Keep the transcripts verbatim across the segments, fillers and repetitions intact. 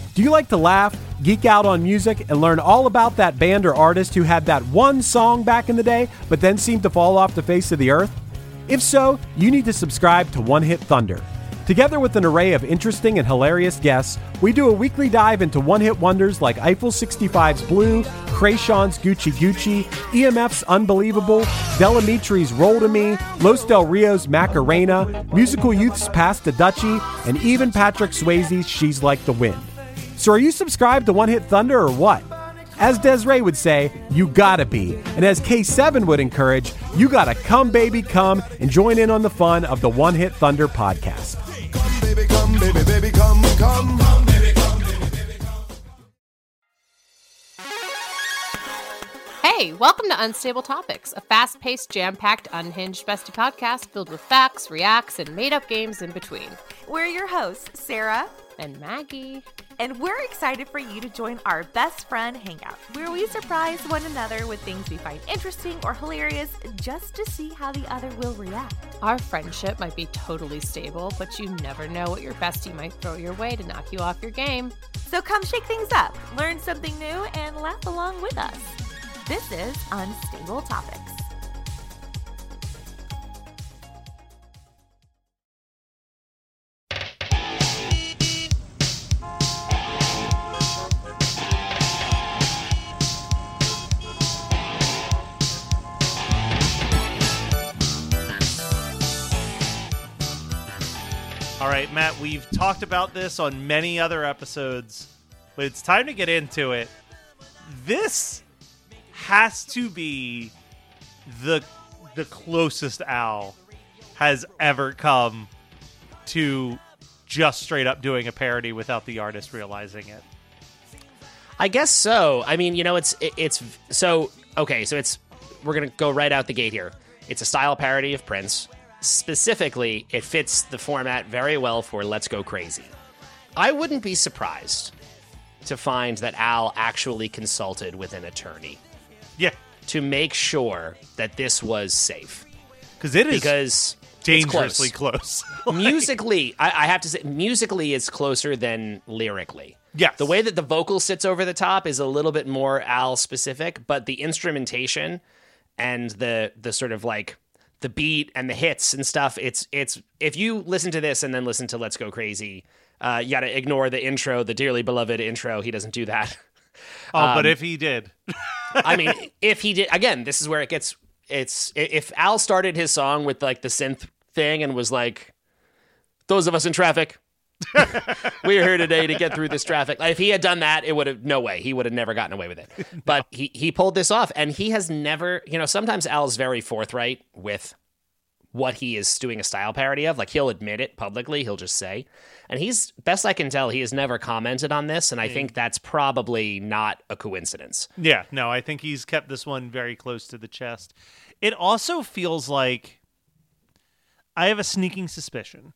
Do you like to laugh, geek out on music, and learn all about that band or artist who had that one song back in the day, but then seemed to fall off the face of the earth? If so, you need to subscribe to One Hit Thunder. Together with an array of interesting and hilarious guests, we do a weekly dive into one-hit wonders like Eiffel sixty-five's Blue, Krayshawn's Gucci Gucci, E M F's Unbelievable, Delamitri's Roll to Me, Los Del Rio's Macarena, Musical Youth's Pass the Dutchie, and even Patrick Swayze's She's Like the Wind. So are you subscribed to One Hit Thunder or what? As Desiree would say, you gotta be. And as K seven would encourage, you gotta come baby come and join in on the fun of the One Hit Thunder podcast. Come, baby, come, baby, baby, come, come. Come, baby, come, baby, baby, come. Hey, welcome to Unstable Topics, a fast-paced, jam-packed, unhinged bestie podcast filled with facts, reacts, and made-up games in between. We're your hosts, Sarah And Maggie. And we're excited for you to join our best friend hangout, where we surprise one another with things we find interesting or hilarious just to see how the other will react. Our friendship might be totally stable, but you never know what your bestie might throw your way to knock you off your game. So come shake things up, learn something new, and laugh along with us. This is Unstable Topics. All right, Matt, we've talked about this on many other episodes, but it's time to get into it. This has to be the the closest Al has ever come to just straight up doing a parody without the artist realizing it. I guess so. I mean, you know, it's it, it's so okay. So it's we're gonna go right out the gate here. It's a style parody of Prince. Specifically, it fits the format very well for Let's Go Crazy. I wouldn't be surprised to find that Al actually consulted with an attorney. Yeah. To make sure that this was safe. Because it is because dangerously close. close. Like, musically, I, I have to say, musically it's closer than lyrically. Yes. The way that the vocal sits over the top is a little bit more Al specific, but the instrumentation and the the sort of like the beat and the hits and stuff, it's it's if you listen to this and then listen to Let's Go Crazy, uh, you got to ignore the intro, the dearly beloved intro. He doesn't do that. Oh, um, but if he did. I mean, if he did, again, this is where it gets, it's, if Al started his song with like the synth thing and was like, those of us in traffic, we're here today to get through this traffic. Like, if he had done that, it would have, no way, he would have never gotten away with it. No. But he, he pulled this off, and he has never, you know, sometimes Al's very forthright with what he is doing a style parody of. Like, he'll admit it publicly, he'll just say. And he's, best I can tell, he has never commented on this, and I mm. think that's probably not a coincidence. Yeah, no, I think he's kept this one very close to the chest. It also feels like, I have a sneaking suspicion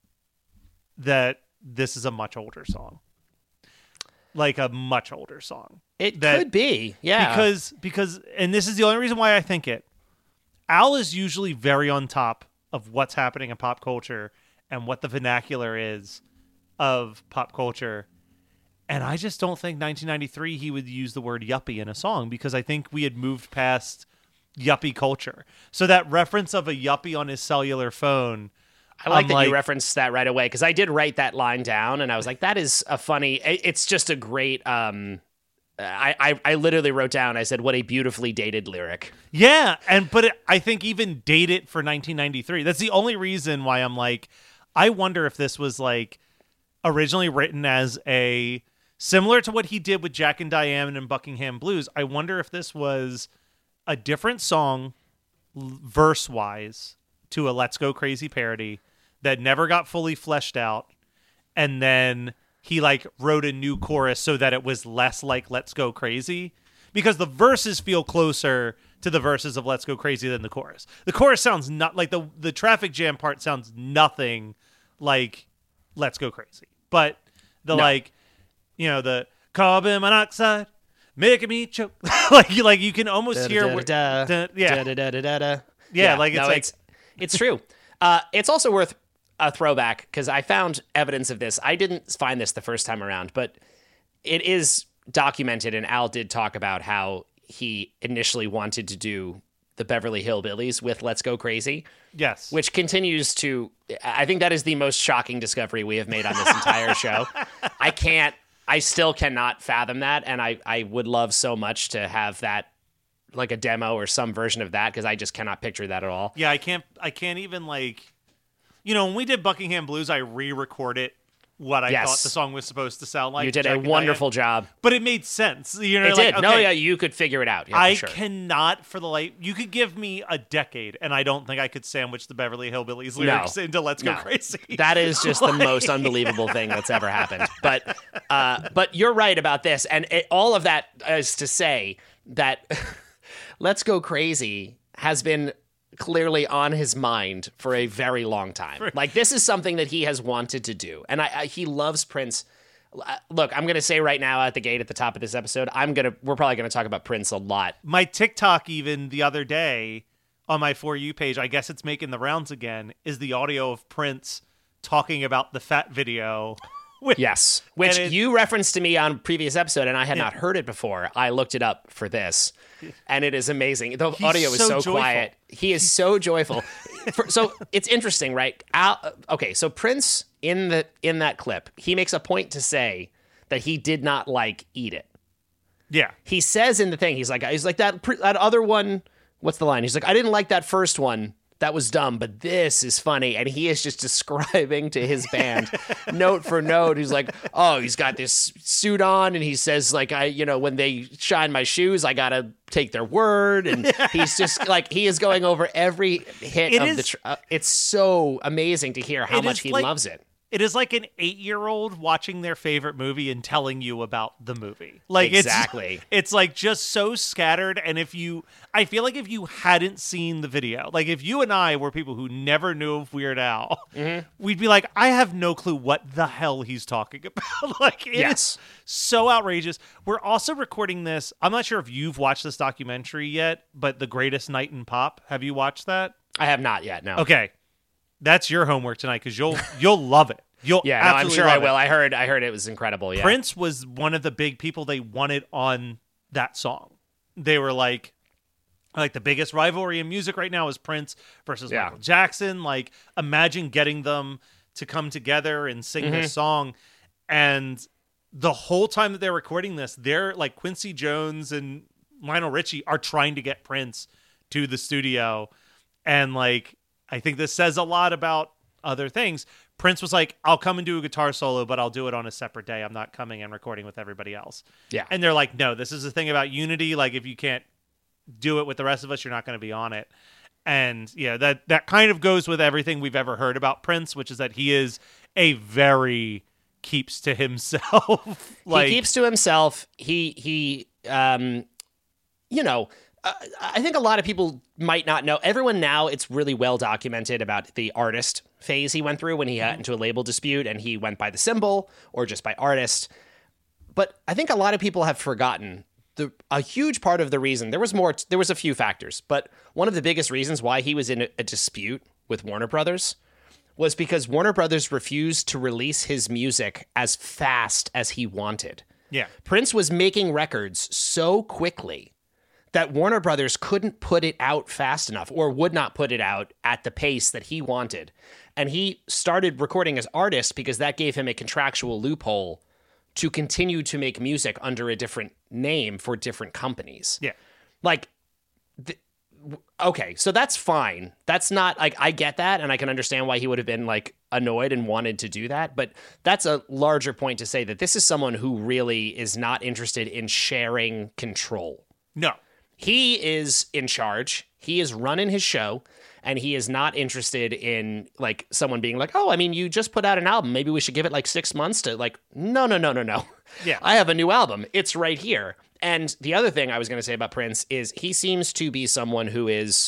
that this is a much older song. Like a much older song. It that, could be, yeah. Because, because, and this is the only reason why I think it, Al is usually very on top of what's happening in pop culture and what the vernacular is of pop culture. And I just don't think nineteen ninety-three he would use the word yuppie in a song, because I think we had moved past yuppie culture. So that reference of a yuppie on his cellular phone, I like um, that like, you referenced that right away, because I did write that line down, and I was like, that is a funny, it's just a great, um, I, I, I literally wrote down, I said, what a beautifully dated lyric. Yeah, and but it, I think even date it for nineteen ninety-three. That's the only reason why I'm like, I wonder if this was like originally written as a, similar to what he did with Jack and Diane and Buckingham Blues, I wonder if this was a different song verse-wise to a Let's Go Crazy parody that never got fully fleshed out, and then he like wrote a new chorus so that it was less like Let's Go Crazy, because the verses feel closer to the verses of Let's Go Crazy than the chorus. The chorus sounds not like the the traffic jam part sounds nothing like Let's Go Crazy, but the no. like, you know, the carbon monoxide making me choke, like like you can almost da, hear da, da, da, da, yeah. Da, da, da, da, da, da. yeah yeah like it's no, like it's, it's true. Uh, it's also worth a throwback, because I found evidence of this. I didn't find this the first time around, but it is documented, and Al did talk about how he initially wanted to do the Beverly Hillbillies with Let's Go Crazy. Yes. Which continues to, I think that is the most shocking discovery we have made on this entire show. I can't, I still cannot fathom that. And I, I would love so much to have that, like a demo or some version of that, because I just cannot picture that at all. Yeah, I can't, I can't even like, you know, when we did Buckingham Blues, I re-recorded what I Yes. thought the song was supposed to sound like. You did Jack a and wonderful Diane. job. But it made sense. You know, It like, did. No, okay, yeah, you could figure it out. Yeah, I for sure. cannot for the life. You could give me a decade, and I don't think I could sandwich the Beverly Hillbillies lyrics No. into "Let's Go No. Crazy." That is just the most unbelievable thing that's ever happened. But uh, but you're right about this, and it, all of that is to say that "Let's Go Crazy" has been clearly on his mind for a very long time. Like, this is something that he has wanted to do, and I, I he loves Prince. Uh, Look, I'm going to say right now at the gate at the top of this episode, I'm gonna we're probably going to talk about Prince a lot. My TikTok, even the other day on my For You page, I guess it's making the rounds again, is the audio of Prince talking about the Fat video. With, Yes, which and it- you referenced to me on previous episode, and I had not heard it before. I looked it up for this, and it is amazing. The He's audio is so so, joyful. quiet. He is so joyful. For, so it's interesting, right? Al, okay, so Prince in the in that clip, he makes a point to say that he did not like Eat It. Yeah. He says in the thing, he's like, he's like that pr- that other one. What's the line? He's like, I didn't like that first one. That was dumb, but this is funny. And he is just describing to his band note for note. He's like, oh, he's got this suit on. And he says, like, I, you know, when they shine my shoes, I got to take their word. And he's just like, he is going over every hit It of is- the, tr- uh, it's so amazing to hear how It much is he like- loves it. It is like an eight-year-old watching their favorite movie and telling you about the movie. Like Exactly. it's it's like just so scattered. And if you, I feel like if you hadn't seen the video, like if you and I were people who never knew of Weird Al, Mm-hmm. we'd be like, I have no clue what the hell he's talking about. Like it is Yes. so outrageous. We're also recording this. I'm not sure if you've watched this documentary yet, but The Greatest Night in Pop. Have you watched that? I have not yet, no. Okay, that's your homework tonight because you'll you'll love it. You'll Yeah, no, I'm absolutely sure I love it. will. I heard I heard it was incredible, yeah. Prince was one of the big people they wanted on that song. They were like, like the biggest rivalry in music right now is Prince versus Yeah. Michael Jackson. Like, imagine getting them to come together and sing Mm-hmm. this song. And the whole time that they're recording this, they're like Quincy Jones and Lionel Richie are trying to get Prince to the studio. And like, I think this says a lot about other things. Prince was like, I'll come and do a guitar solo, but I'll do it on a separate day. I'm not coming and recording with everybody else. Yeah. And they're like, no, this is the thing about unity. Like, if you can't do it with the rest of us, you're not going to be on it. And yeah, that, that kind of goes with everything we've ever heard about Prince, which is that he is a very keeps to himself. like, he keeps to himself. He he um you know, uh, I think a lot of people might not know. Everyone now, it's really well documented about the artist phase he went through when he got into a label dispute and he went by the symbol or just by artist. But I think a lot of people have forgotten the a huge part of the reason. There was more there was a few factors, but one of the biggest reasons why he was in a, a dispute with Warner Brothers was because Warner Brothers refused to release his music as fast as he wanted. yeah. Prince was making records so quickly that Warner Brothers couldn't put it out fast enough or would not put it out at the pace that he wanted. And he started recording as artist because that gave him a contractual loophole to continue to make music under a different name for different companies. Yeah. Like, th- okay, so that's fine. That's not like, I get that, and I can understand why he would have been like annoyed and wanted to do that. But that's a larger point to say that this is someone who really is not interested in sharing control. No. He is in charge. He is running his show, and he is not interested in like someone being like, "Oh, I mean, you just put out an album. Maybe we should give it like six months to like." No, no, no, no, no. Yeah. I have a new album. It's right here. And the other thing I was going to say about Prince is he seems to be someone who is,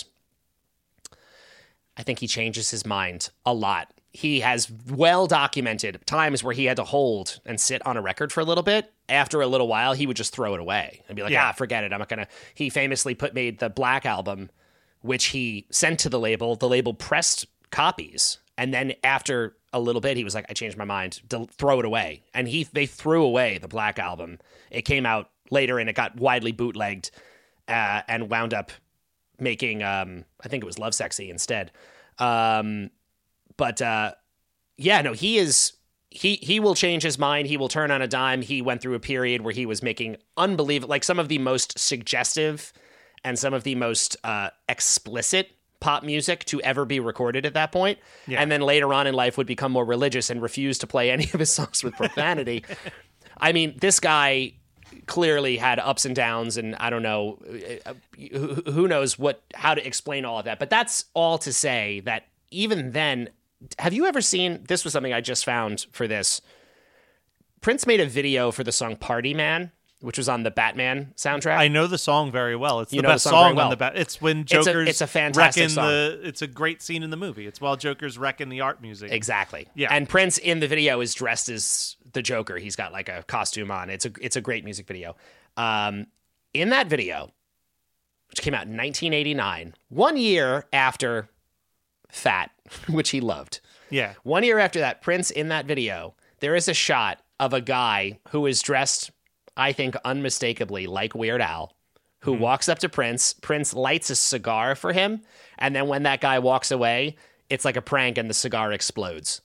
I think he changes his mind a lot. He has well documented times where he had to hold and sit on a record for a little bit. After a little while, he would just throw it away and be like, Yeah. ah, forget it. I'm not going to. He famously put made the Black Album, which he sent to the label. The label pressed copies And then after a little bit, he was like, I changed my mind, to throw it away. And he they threw away the Black Album. It came out later and it got widely bootlegged uh, and wound up making, um, I think it was Lovesexy instead. Um, but uh, yeah, no, he is, he, he will change his mind. He will turn on a dime. He went through a period where he was making unbelievable, like some of the most suggestive and some of the most uh, explicit pop music to ever be recorded at that point. Yeah. And then later on in life would become more religious and refuse to play any of his songs with profanity. I mean, this guy clearly had ups and downs, and I don't know, who knows what, how to explain all of that. But that's all to say that even then, have you ever seen, this was something I just found for this, Prince made a video for the song Party Man, which was on the Batman soundtrack. I know the song very well. It's you the know best the song, song well. on the Bat. It's when Joker's it's a, it's a fantastic wrecking song. the. It's a great scene in the movie. It's while Joker's wrecking the art music. Exactly. Yeah. And Prince in the video is dressed as the Joker. He's got like a costume on. It's a it's a great music video. Um, in that video, which came out in nineteen eighty-nine, one year after Fat, which he loved. Yeah. One year after that, Prince in that video, there is a shot of a guy who is dressed, I think, unmistakably like Weird Al, who mm-hmm. walks up to Prince. Prince lights a cigar for him. And then when that guy walks away, it's like a prank and the cigar explodes.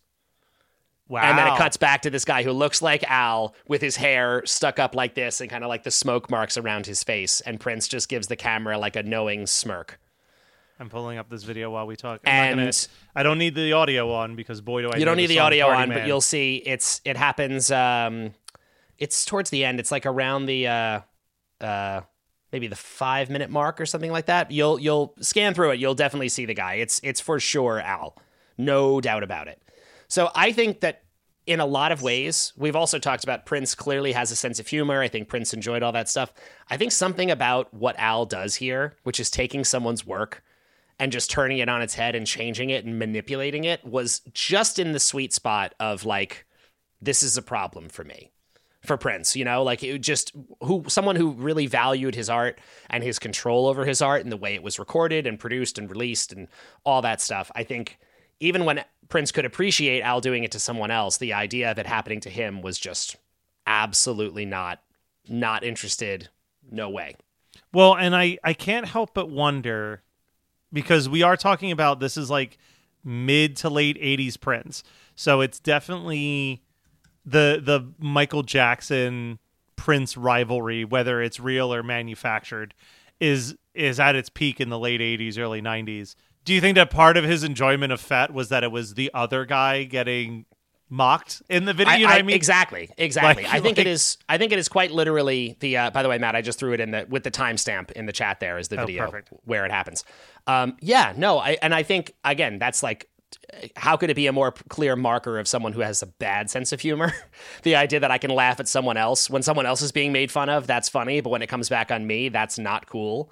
Wow. And then it cuts back to this guy who looks like Al with his hair stuck up like this and kind of like the smoke marks around his face. And Prince just gives the camera like a knowing smirk. I'm pulling up this video while we talk. I'm and not gonna, I don't need the audio on because boy do I. You don't need the, the audio Party on, Man. But you'll see it's it happens. Um, it's towards the end. It's like around the uh, uh, maybe the five minute mark or something like that. You'll you'll scan through it. You'll definitely see the guy. It's it's for sure Al, no doubt about it. So I think that in a lot of ways, we've also talked about Prince clearly has a sense of humor. I think Prince enjoyed all that stuff. I think something about what Al does here, which is taking someone's work and just turning it on its head and changing it and manipulating it, was just in the sweet spot of like, this is a problem for me, for Prince, you know, like it just who someone who really valued his art and his control over his art and the way it was recorded and produced and released and all that stuff. I think even when Prince could appreciate Al doing it to someone else, the idea of it happening to him was just absolutely not, not interested. No way. Well, and I, I can't help but wonder, because we are talking about this is like mid to late eighties Prince. So it's definitely the the Michael Jackson Prince rivalry, whether it's real or manufactured, is is at its peak in the late eighties, early nineties. Do you think that part of his enjoyment of Fat was that it was the other guy getting mocked in the video? I, you know I, what I mean? Exactly, exactly. Like, I think like, it is. I think it is quite literally the. Uh, by the way, Matt, I just threw it in the with the timestamp in the chat. There is the oh, video perfect. where it happens. Um, yeah, no, I and I think again that's like, how could it be a more clear marker of someone who has a bad sense of humor? The idea that I can laugh at someone else when someone else is being made fun of, that's funny, but when it comes back on me, that's not cool.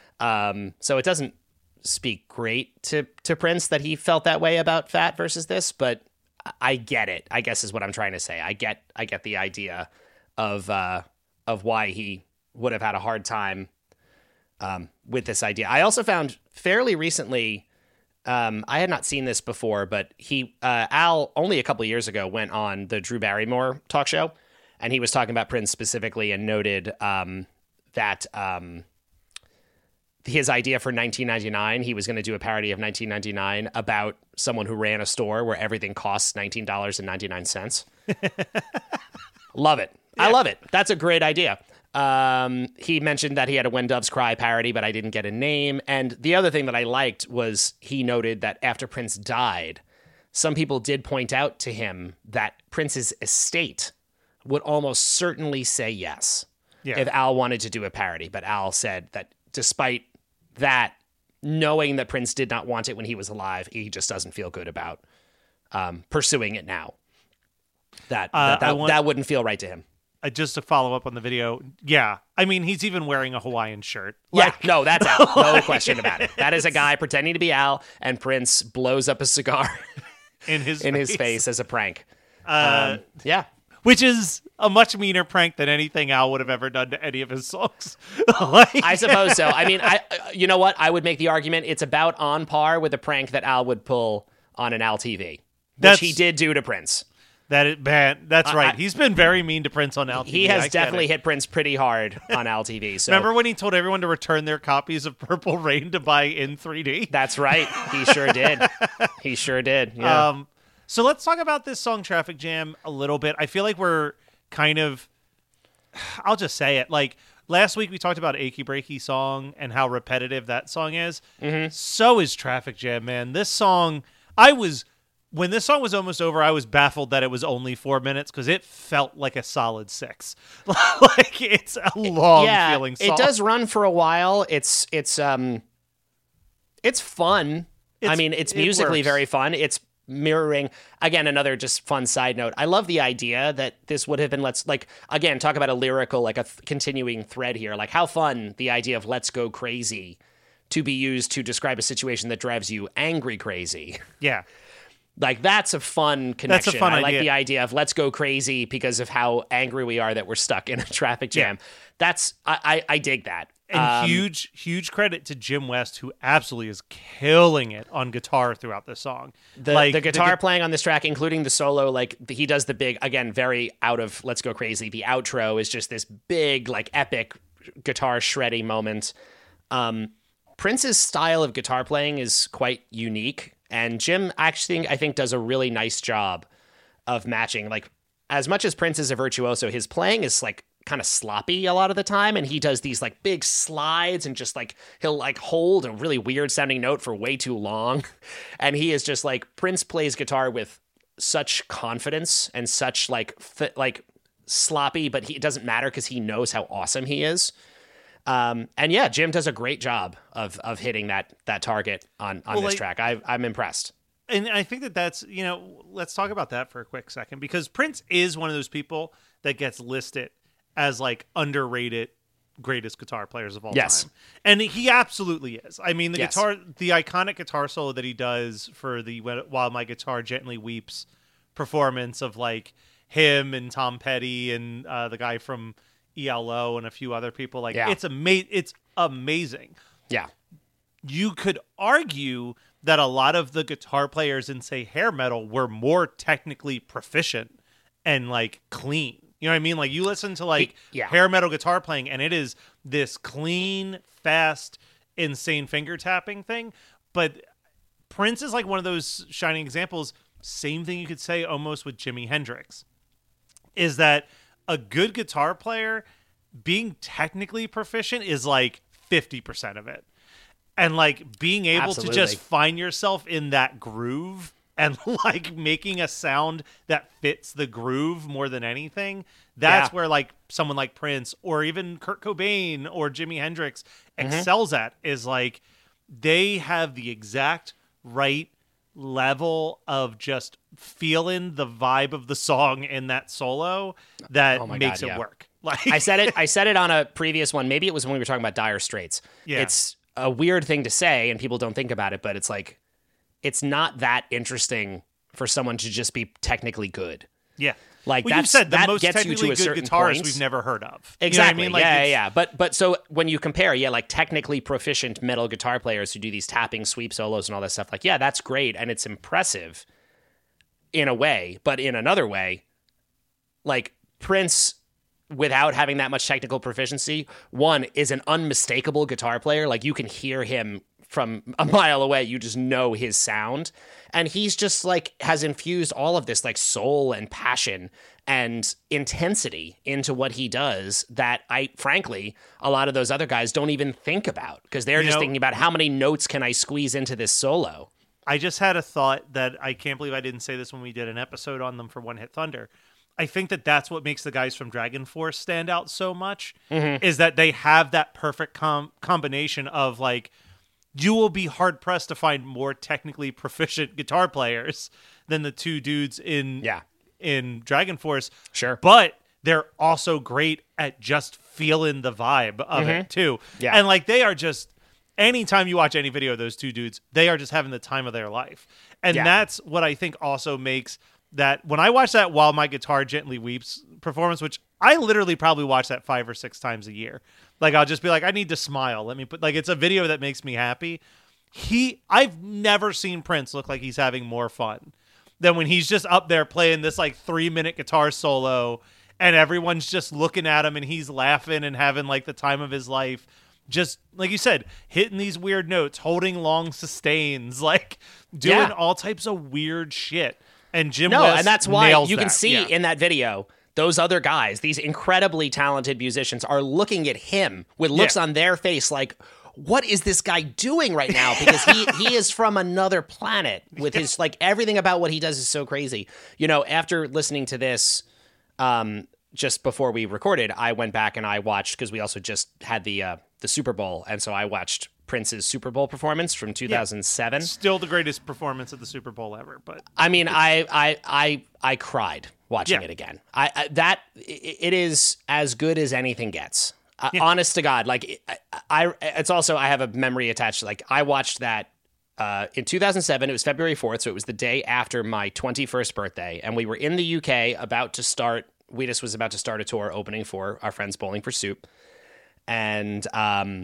Um, so it doesn't speak great to to Prince that he felt that way about Fat versus this, but I get it, I guess is what I'm trying to say. I get I get the idea of uh, of why he would have had a hard time um, with this idea. I also found fairly recently, um, I had not seen this before, but he uh, Al only a couple of years ago went on the Drew Barrymore talk show, and he was talking about Prince specifically and noted um, that um, his idea for nineteen ninety-nine, he was going to do a parody of nineteen ninety-nine about someone who ran a store where everything costs nineteen dollars and ninety-nine cents. Love it. Yeah. I love it. That's a great idea. Um, he mentioned that he had a When Doves Cry parody, but I didn't get a name. And the other thing that I liked was he noted that after Prince died, some people did point out to him that Prince's estate would almost certainly say yes yeah. if Al wanted to do a parody. But Al said that despite that, knowing that Prince did not want it when he was alive, he just doesn't feel good about um, pursuing it now. That uh, that, that, want, that wouldn't feel right to him. Uh, just to follow up on the video, yeah. I mean, he's even wearing a Hawaiian shirt. Like, yeah, no, that's Al. No question about it. That is a guy pretending to be Al, and Prince blows up a cigar in his in face. his face as a prank. Uh, um, yeah. Which is a much meaner prank than anything Al would have ever done to any of his songs. like, I suppose so. I mean, I you know what? I would make the argument it's about on par with a prank that Al would pull on an Al T V, which That's- he did do to Prince. That it, man, that's Uh, right. I- He's been very mean to Prince on L T V. He has I get definitely it. hit Prince pretty hard on Al T V. So Remember when he told everyone to return their copies of Purple Rain to buy in three D? that's right. He sure did. He sure did. Yeah. Um, so let's talk about this song Traffic Jam a little bit. I feel like we're kind of, I'll just say it. Like last week we talked about Achy Breaky Song and how repetitive that song is. Mm-hmm. So is Traffic Jam, man. This song, I was, when this song was almost over, I was baffled that it was only four minutes because it felt like a solid six. Like it's a long yeah, feeling song. it does run for a while. It's it's um, it's fun. I It's- mean, it's it musically works. very fun. It's mirroring again another just fun side note. I love the idea that this would have been let's like again talk about a lyrical like a th- continuing thread here. Like how fun the idea of "Let's Go Crazy" to be used to describe a situation that drives you angry crazy. Yeah. Like that's a fun That's a connection. fun I like idea. the idea of let's go crazy because of how angry we are that we're stuck in a traffic jam. That's I, I I dig that. And Um, huge, huge credit to Jim West, who absolutely is killing it on guitar throughout this song. the like the guitar gu- playing on this track, including the solo, like the, he does the big again, very out of let's go crazy. The outro is just this big, like epic guitar shreddy moment. Um, Prince's style of guitar playing is quite unique, and Jim actually, I think, does a really nice job of matching. Like, as much as Prince is a virtuoso, his playing is like kind of sloppy a lot of the time, and he does these like big slides and just like he'll like hold a really weird sounding note for way too long, and he is just like Prince plays guitar with such confidence and such like fi- like sloppy, but he, it doesn't matter because he knows how awesome he is. Um, and yeah, Jim does a great job of of hitting that that target on on Well, this like- track. I, I'm impressed. And I think that that's, you know, let's talk about that for a quick second, because Prince is one of those people that gets listed as like underrated greatest guitar players of all Yes. time. And he absolutely is. I mean, the Yes. guitar, the iconic guitar solo that he does for the While My Guitar Gently Weeps performance of like him and Tom Petty and uh, the guy from E L O and a few other people, like Yeah. it's ama- it's amazing. Yeah. You could argue that a lot of the guitar players in, say, hair metal were more technically proficient and like clean. You know what I mean? Like you listen to like He- yeah. hair metal guitar playing, and it is this clean, fast, insane finger tapping thing. But Prince is like one of those shining examples. Same thing you could say almost with Jimi Hendrix, is that a good guitar player being technically proficient is like fifty percent of it. And like being able Absolutely. to just find yourself in that groove and like making a sound that fits the groove more than anything, that's Yeah. where like someone like Prince or even Kurt Cobain or Jimi Hendrix Mm-hmm. excels at, is like they have the exact right level of just feeling the vibe of the song in that solo that Oh my makes God, it yeah. work. Like I said it. I said it on a previous one. Maybe it was when we were talking about Dire Straits. Yeah. It's a weird thing to say, and people don't think about it, but it's like it's not that interesting for someone to just be technically good. yeah. Like well, you that's said the that most gets you technically to a good certain guitarist point. we've never heard of. Exactly. You know what I mean? Like, yeah, yeah, it's- yeah. But but so when you compare, yeah, like technically proficient metal guitar players who do these tapping sweep solos and all that stuff, like yeah, that's great and it's impressive in a way, but in another way, like Prince, without having that much technical proficiency, one is an unmistakable guitar player. Like you can hear him from a mile away. You just know his sound. And he's just like has infused all of this like soul and passion and intensity into what he does that I frankly, a lot of those other guys don't even think about because they're You just know- thinking about how many notes can I squeeze into this solo. I just had a thought that I can't believe I didn't say this when we did an episode on them for One Hit Thunder. I think that that's what makes the guys from Dragon Force stand out so much, Mm-hmm. is that they have that perfect com- combination of like, you will be hard pressed to find more technically proficient guitar players than the two dudes in Yeah. in Dragon Force. Sure. But they're also great at just feeling the vibe of it too. Mm-hmm. Yeah. And like they are just, anytime you watch any video of those two dudes, they are just having the time of their life. And Yeah. that's what I think also makes that, when I watch that While My Guitar Gently Weeps performance, which I literally probably watch that five or six times a year. Like I'll just be like, I need to smile. Let me put, like, it's a video that makes me happy. he I've never seen Prince look like he's having more fun than when he's just up there playing this like three minute guitar solo and everyone's just looking at him and he's laughing and having like the time of his life. Just like you said, hitting these weird notes, holding long sustains, like doing Yeah. all types of weird shit. And Jim No, West and that's why nails you can that. see Yeah. in that video, those other guys, these incredibly talented musicians, are looking at him with looks Yeah. on their face like, what is this guy doing right now? Because he, he is from another planet with his, like, everything about what he does is so crazy. You know, after listening to this, um, just before we recorded, I went back and I watched, because we also just had the uh, the Super Bowl, and so I watched Prince's Super Bowl performance from two thousand seven. Still the greatest performance at the Super Bowl ever, but I mean, I I I I cried watching Yeah. it again. I, I that it, it is as good as anything gets. Uh, Yeah. Honest to God, like I, I, it's also I have a memory attached. Like I watched that uh, in two thousand seven. It was February fourth, so it was the day after my twenty-first birthday, and we were in the U K about to start. Wheatus was about to start a tour opening for our friends Bowling for Soup, and um.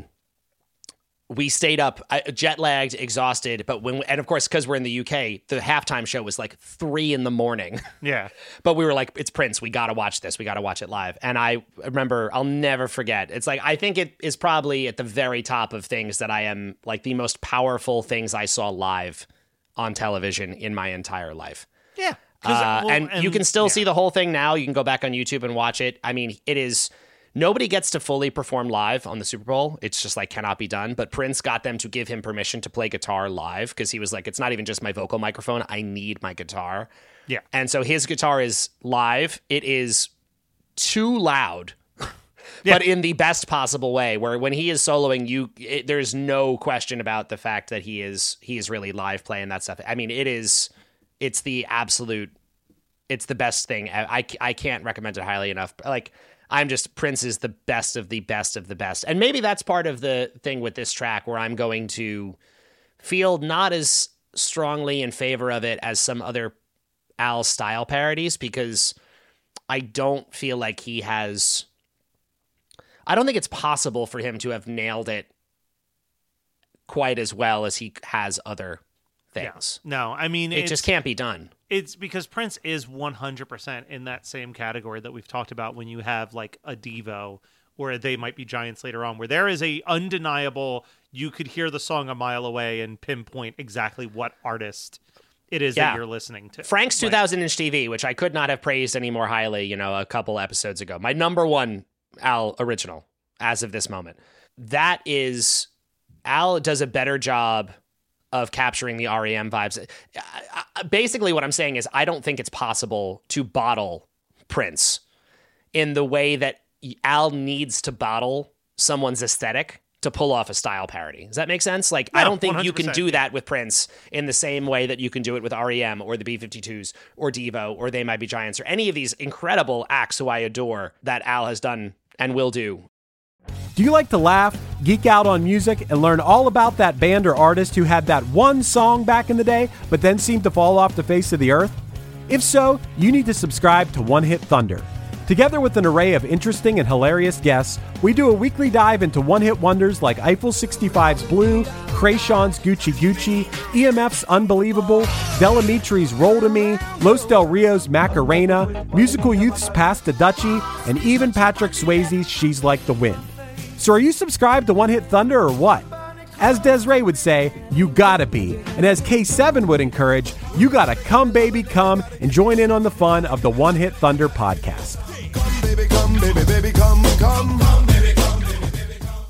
We stayed up, uh, jet lagged, exhausted, but when, we, and of course, because we're in the U K, the halftime show was like three in the morning. yeah. But we were like, it's Prince. We got to watch this. We got to watch it live. And I remember, I'll never forget. It's like, I think it is probably at the very top of things that I am like the most powerful things I saw live on television in my entire life. Yeah. 'Cause, Uh, well, and, you can still yeah. see the whole thing now. You can go back on YouTube and watch it. I mean, it is. Nobody gets to fully perform live on the Super Bowl. It's just like cannot be done. But Prince got them to give him permission to play guitar live because he was like, it's not even just my vocal microphone. I need my guitar. Yeah. And so his guitar is live. It is too loud, Yeah. but in the best possible way. Where when he is soloing, you it, there's no question about the fact that he is he is really live playing that stuff. I mean, it is it's the absolute. It's the best thing. I, I, I can't recommend it highly enough. Like. I'm just, Prince is the best of the best of the best. And maybe that's part of the thing with this track where I'm going to feel not as strongly in favor of it as some other Al style parodies, because I don't feel like he has, I don't think it's possible for him to have nailed it quite as well as he has other things. Yeah. No, I mean, It it's, just can't be done. It's because Prince is one hundred percent in that same category that we've talked about when you have like a Devo or They Might Be Giants later on, where there is a undeniable, you could hear the song a mile away and pinpoint exactly what artist it is Yeah. that you're listening to. Frank's Like, two thousand inch T V, which I could not have praised any more highly, you know, a couple episodes ago. My number one Al original as of this moment. That is, Al does a better job of capturing the R E M vibes. I- I- Basically, what I'm saying is I don't think it's possible to bottle Prince in the way that Al needs to bottle someone's aesthetic to pull off a style parody. Does that make sense? Like, I No, don't think you can one hundred percent. do that with Prince in the same way that you can do it with R E M or the B fifty-twos or Devo or They Might Be Giants or any of these incredible acts who I adore that Al has done and will do. Do you like to laugh, geek out on music, and learn all about that band or artist who had that one song back in the day, but then seemed to fall off the face of the earth? If so, you need to subscribe to One Hit Thunder. Together with an array of interesting and hilarious guests, we do a weekly dive into one-hit wonders like Eiffel sixty-five's Blue, Krayshawn's Gucci Gucci, E M F's Unbelievable, Delamitri's Roll to Me, Los Del Rio's Macarena, Musical Youth's Pass the Dutchie, and even Patrick Swayze's She's Like the Wind. So are you subscribed to One Hit Thunder or what? As Desiree would say, you gotta be. And as K seven would encourage, you gotta come baby come and join in on the fun of the One Hit Thunder podcast. Come, baby, come, baby, baby, come, come. Come, baby, come, baby, baby, come.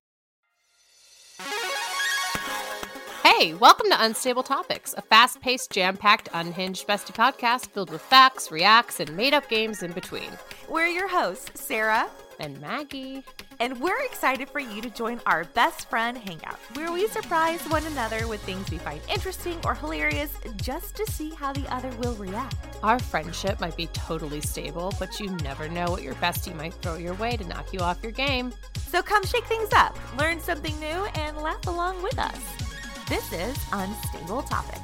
Hey, welcome to Unstable Topics, a fast-paced, jam-packed, unhinged bestie podcast filled with facts, reacts, and made-up games in between. We're your hosts, Sarah, And Maggie. and we're excited for you to join our best friend hangout, where we surprise one another with things we find interesting or hilarious just to see how the other will react. Our friendship might be totally stable, but you never know what your bestie might throw your way to knock you off your game. So come shake things up, learn something new, and laugh along with us. This is Unstable Topics.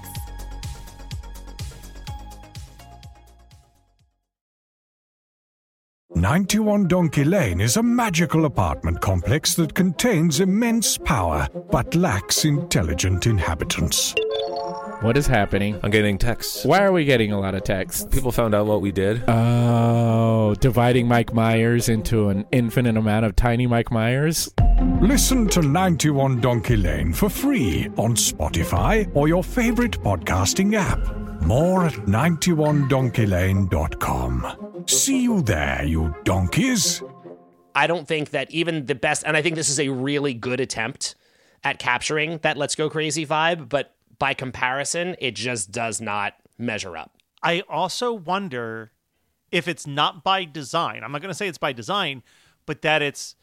ninety-one Donkey Lane is a magical apartment complex that contains immense power but lacks intelligent inhabitants. What is happening? I'm getting texts. Why are we getting a lot of texts? People found out what we did. Oh, dividing Mike Myers into an infinite amount of tiny Mike Myers? Listen to ninety-one Donkey Lane for free on Spotify or your favorite podcasting app. More at ninety-one donkey lane dot com. See you there, you donkeys. I don't think that even the best, and I think this is a really good attempt at capturing that Let's Go Crazy vibe, but by comparison, it just does not measure up. I also wonder if it's not by design. I'm not going to say it's by design, but that it's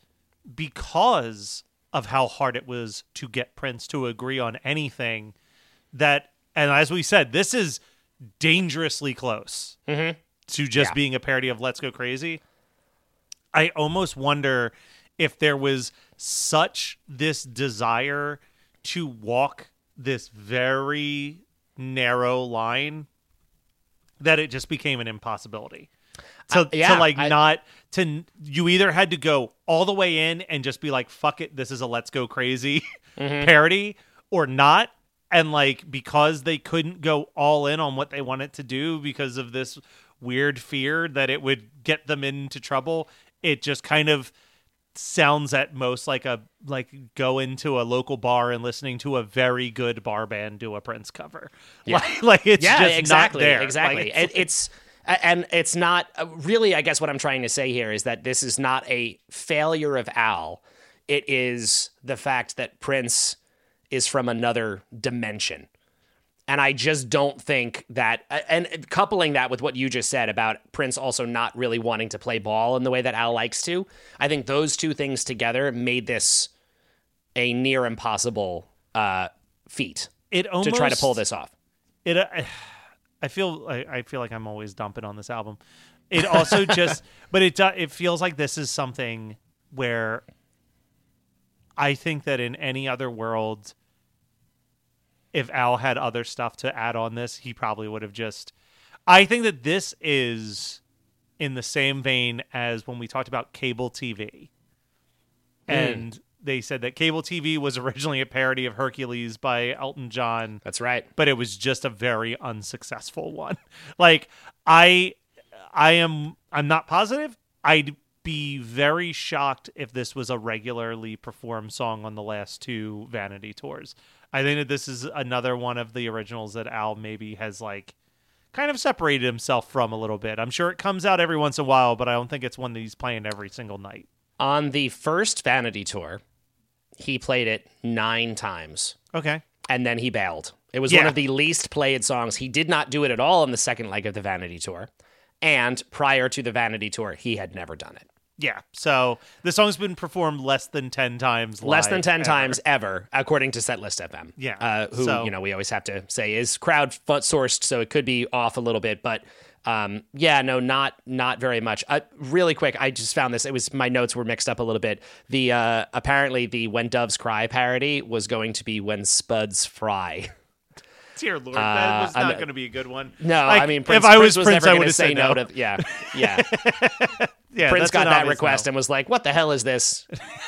because of how hard it was to get Prince to agree on anything that, and as we said, this is dangerously close mm-hmm. to just yeah. being a parody of Let's Go Crazy. I almost wonder if there was such this desire to walk this very narrow line that it just became an impossibility. So uh, yeah, to like I, not to you either had to go all the way in and just be like, fuck it, this is a Let's Go Crazy mm-hmm. parody, or not. And like, because they couldn't go all in on what they wanted to do because of this weird fear that it would get them into trouble, it just kind of sounds at most like a like go into a local bar and listening to a very good bar band do a Prince cover. Yeah. Like, like it's yeah, just exactly, not there. Exactly. Like, it, it's and it's not really. I guess what I'm trying to say here is that this is not a failure of Al. It is the fact that Prince is from another dimension. And I just don't think that, and coupling that with what you just said about Prince also not really wanting to play ball in the way that Al likes to, I think those two things together made this a near impossible uh, feat it almost, to try to pull this off. It, uh, I feel, I, I feel like I'm always dumping on this album. It also just, but it it feels like this is something where I think that in any other world, if Al had other stuff to add on this, he probably would have just... I think that this is in the same vein as when we talked about cable T V. Mm. And they said that cable T V was originally a parody of Hercules by Elton John. That's right. But it was just a very unsuccessful one. Like, I I am... I'm not positive. I'd be very shocked if this was a regularly performed song on the last two Vanity tours. I think that this is another one of the originals that Al maybe has like kind of separated himself from a little bit. I'm sure it comes out every once in a while, but I don't think it's one that he's playing every single night. On the first Vanity tour, he played it nine times. Okay. And then he bailed. It was yeah. one of the least played songs. He did not do it at all on the second leg of the Vanity tour. And prior to the Vanity tour, he had never done it. Yeah, so the song's been performed less than ten times live. Less than ten ever. times ever, according to Setlist F M. Yeah. Uh, who, so, you know, we always have to say is crowd-sourced, so it could be off a little bit. But, um, yeah, no, not not very much. Uh, really quick, I just found this. It was my notes were mixed up a little bit. The uh, apparently, the When Doves Cry parody was going to be When Spuds Fry. Dear Lord, Uh, that was not I'm- going to be a good one. No, Like, I mean, Prince, if I Prince was was Prince, never I going would to have say said no. no. to yeah, yeah. Yeah, Prince that's got an that obvious request no. and was like, "What the hell is this?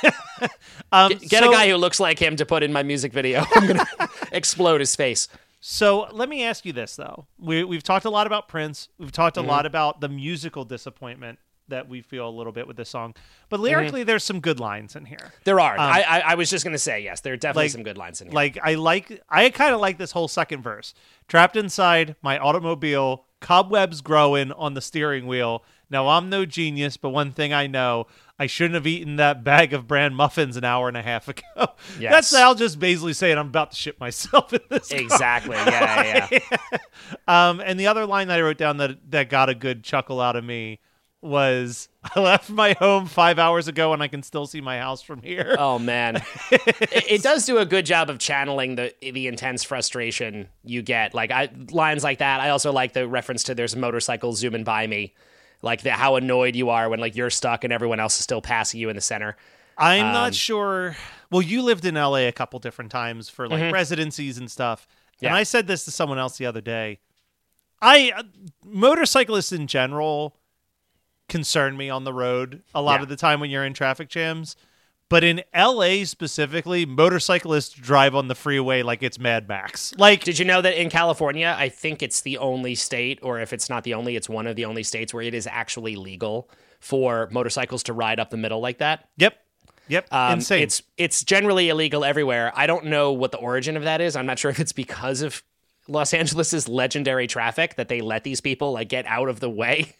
Um, Get, get so, a guy who looks like him to put in my music video. I'm gonna explode his face." So let me ask you this, though. We, we've talked a lot about Prince. We've talked a Mm-hmm. lot about the musical disappointment that we feel a little bit with this song. But lyrically, mm-hmm. there's some good lines in here. There are. Um, I, I I was just gonna say yes. There are definitely like- some good lines in here. Like, I like, I kind of like this whole second verse. Trapped inside my automobile, cobwebs growing on the steering wheel. Now, I'm no genius, but one thing I know, I shouldn't have eaten that bag of bran muffins an hour and a half ago. Yes. That's Al just basically saying I'm about to shit myself in this car. Exactly. Yeah, yeah. yeah. Um, and the other line that I wrote down that that got a good chuckle out of me was, I left my home five hours ago and I can still see my house from here. Oh man, it, it does do a good job of channeling the the intense frustration you get. Like I, lines like that. I also like the reference to "There's a motorcycle zooming by me," like the how annoyed you are when like you're stuck and everyone else is still passing you in the center. I'm Um, not sure. Well, you lived in L A a couple different times for like Mhm. residencies and stuff. And Yeah. I said this to someone else the other day. I uh, motorcyclists in general concern me on the road a lot Yeah. of the time when you're in traffic jams. But in L A specifically, motorcyclists drive on the freeway like it's Mad Max. Like, Did you know that in California, I think it's the only state, or if it's not the only, it's one of the only states where it is actually legal for motorcycles to ride up the middle like that? yep, yep, Um, insane. It's it's generally illegal everywhere. I don't know what the origin of that is. I'm not sure if it's because of Los Angeles's legendary traffic that they let these people like get out of the way.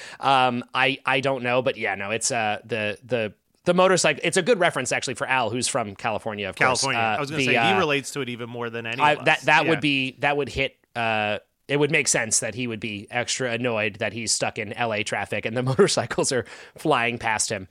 Um, I I don't know, but yeah, no, it's uh the the the motorcycle. It's a good reference actually for Al, who's from California, of California. course. Uh, I was going to the, say uh, he relates to it even more than any I, of us. that that Yeah. would be that would hit. Uh, it would make sense that he would be extra annoyed that he's stuck in L A traffic and the motorcycles are flying past him.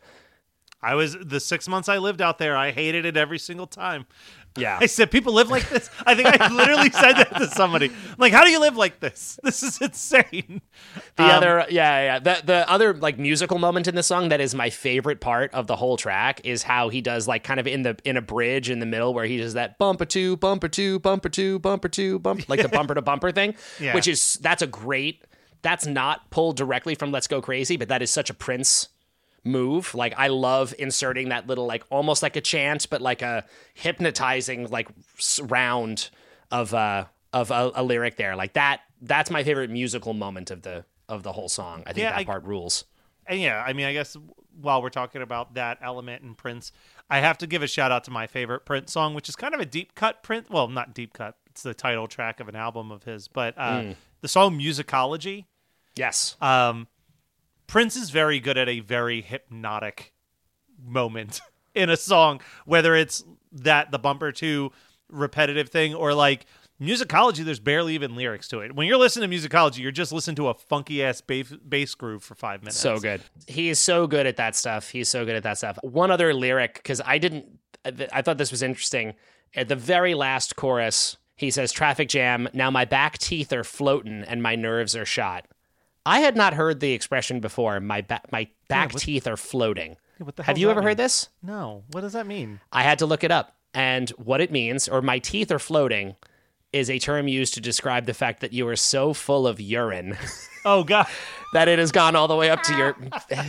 I was the six months I lived out there. I hated it every single time. Yeah. I said, people live like this. I think I literally said that to somebody. I'm like, how do you live like this? This is insane. The Um, other, yeah, yeah. The the other like musical moment in the song that is my favorite part of the whole track is how he does like kind of in the in a bridge in the middle where he does that bumper two, bumper two, bumper two, bumper two, bump like the bumper to bumper thing, Yeah. which is that's a great. That's not pulled directly from Let's Go Crazy, but that is such a Prince move. Like I love inserting that little like almost like a chant, but like a hypnotizing like s- round of uh of a, a lyric there. Like that. That's my favorite musical moment of the of the whole song. I think Yeah, that I- part rules. And yeah, I mean, I guess while we're talking about that element in Prince, I have to give a shout out to my favorite Prince song, which is kind of a deep cut Prince. Well, not deep cut. It's the title track of an album of his, but uh, the song Musicology. Yes. Um, Prince is very good at a very hypnotic moment in a song, whether it's that the bumper to repetitive thing or like Musicology, there's barely even lyrics to it. When you're listening to Musicology, you're just listening to a funky ass bass, bass groove for five minutes. So good. He is so good at that stuff. He's so good at that stuff. One other lyric, because I didn't, I thought this was interesting. At the very last chorus, he says, "Traffic jam, now my back teeth are floating and my nerves are shot." I had not heard the expression before. My, ba- my back what- teeth are floating. Yeah, what the Have hell's you that ever mean? heard this? No. What does that mean? I had to look it up. And what it means, or my teeth are floating, is a term used to describe the fact that you are so full of urine Oh, God. that it has gone all the way up to your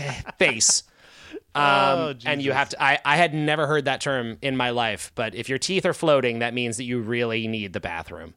face. Um, Oh, and you Jesus. have to, I, I had never heard that term in my life, but if your teeth are floating, that means that you really need the bathroom.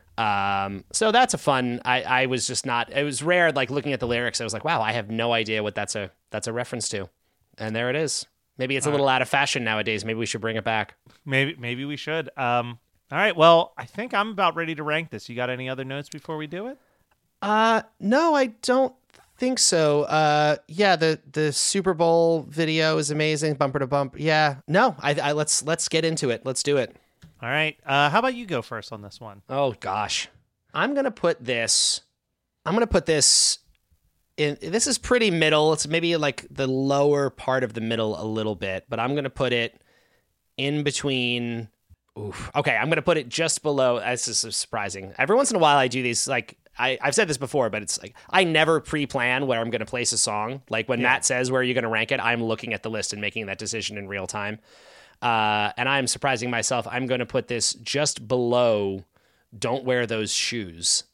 Um, so that's a fun, I, I was just not, it was rare, like looking at the lyrics, I was like, wow, I have no idea what that's a, that's a reference to. And there it is. Maybe it's a little out of fashion nowadays. Maybe we should bring it back. Maybe maybe we should. Um, all right. Well, I think I'm about ready to rank this. You got any other notes before we do it? Uh, no, I don't think so. Uh, yeah, the the Super Bowl video is amazing, bumper to bumper. Yeah, no, I, I let's let's get into it. Let's do it. All right. Uh, how about you go first on this one? Oh gosh, I'm gonna put this. I'm gonna put this in. This is pretty middle. It's maybe like the lower part of the middle a little bit, but I'm gonna put it in between. Oof. Okay, I'm gonna put it just below. This is surprising. Every once in a while, I do these like. I, I've said this before, but it's like I never pre-plan where I'm going to place a song. Like when Matt says where you're going to rank it, I'm looking at the list and making that decision in real time. Uh, and I'm surprising myself. I'm going to put this just below "Don't Wear Those Shoes,"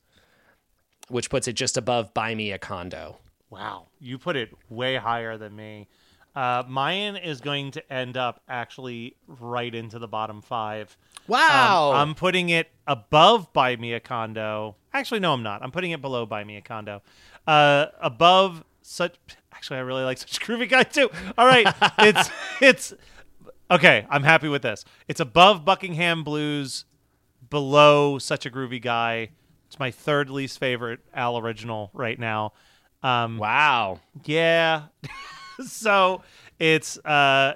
which puts it just above "Buy Me a Condo." Wow. You put it way higher than me. Uh, mine is going to end up actually right into the bottom five. Wow. Um, I'm putting it above Buy Me a Condo. Actually, no, I'm not. I'm putting it below Buy Me a Condo. Uh, above such. Actually, I really like Such a Groovy Guy too. All right, it's it's okay. I'm happy with this. It's above Buckingham Blues, below Such a Groovy Guy. It's my third least favorite Al original right now. Um, wow. Yeah. So it's uh,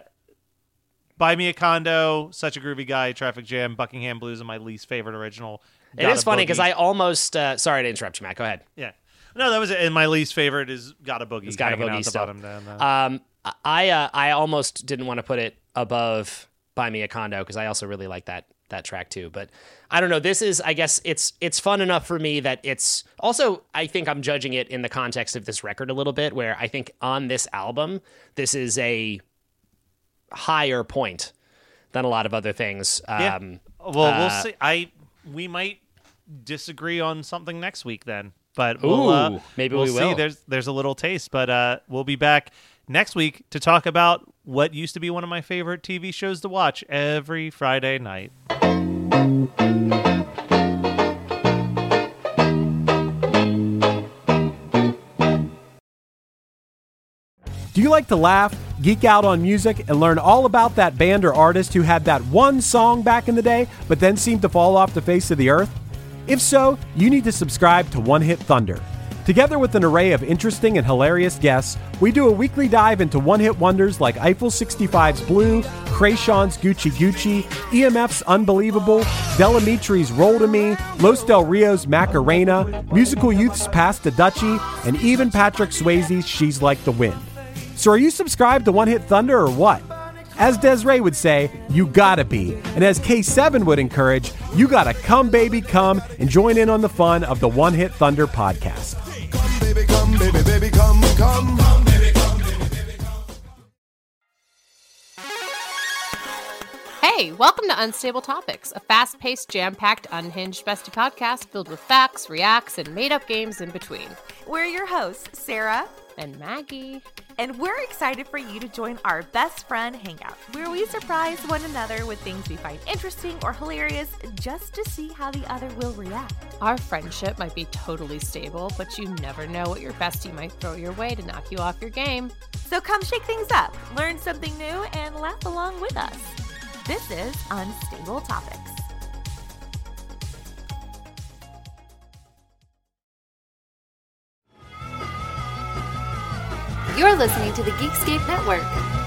Buy Me a Condo, Such a Groovy Guy, Traffic Jam, Buckingham Blues, and my least favorite original. It Got is a funny Boogie. because I almost. Uh, sorry to interrupt you, Matt. Go ahead. Yeah. No, that was it. And my least favorite is Got a Boogie. It's Got a hanging out Boogie at the still. bottom down there. Um, I uh, I almost didn't want to put it above "Buy Me a Condo" because I also really like that that track too. But I don't know. This is, I guess, it's it's fun enough for me that it's also. I think I'm judging it in the context of this record a little bit, where I think on this album, this is a higher point than a lot of other things. Yeah. Um, Well, uh, we'll see. I we might disagree on something next week then. But we'll, uh, Ooh, maybe we'll we see. will. There's there's a little taste, but uh, we'll be back next week to talk about what used to be one of my favorite T V shows to watch every Friday night. Do you like to laugh, geek out on music, and learn all about that band or artist who had that one song back in the day, but then seemed to fall off the face of the earth? If so, you need to subscribe to One Hit Thunder. Together with an array of interesting and hilarious guests, we do a weekly dive into one-hit wonders like Eiffel sixty-five's Blue, Krayshawn's Gucci Gucci, E M F's Unbelievable, Delamitri's Roll to Me, Los Del Rio's Macarena, Musical Youth's Pass the Dutchie, and even Patrick Swayze's She's Like the Wind. So are you subscribed to One Hit Thunder or what? As Desiree would say, you gotta be. And as K seven would encourage, you gotta come baby come and join in on the fun of the One Hit Thunder podcast. Come, baby, come, baby, baby, come, come. Come, baby, come, baby, baby, come. Hey, welcome to Unstable Topics, a fast-paced, jam-packed, unhinged bestie podcast filled with facts, reacts, and made-up games in between. We're your hosts, Sarah, And Maggie. and we're excited for you to join our best friend hangout, where we surprise one another with things we find interesting or hilarious just to see how the other will react. Our friendship might be totally stable, but you never know what your bestie might throw your way to knock you off your game. So come shake things up, learn something new, and laugh along with us. This is Unstable Topics. You're listening to the Geekscape Network.